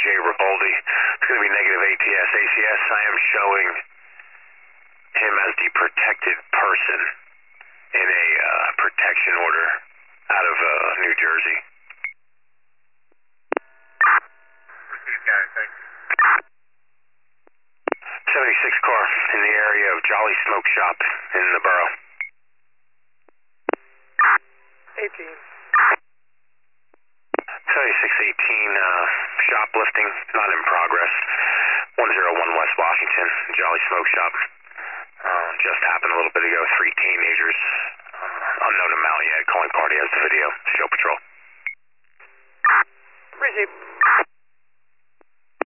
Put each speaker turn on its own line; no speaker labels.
Riboldi. It's going to be negative ATS. ACS, I am showing him as the protected person in a protection order out of New Jersey.
Thanks.
76 car in the area of Jolly Smoke Shop in the borough.
18.
7618, shoplifting, not in progress. 101 West Washington, Jolly Smoke Shop. Just happened a little bit ago. 3 teenagers, unknown amount yet, calling party as the video. Show patrol.
Received.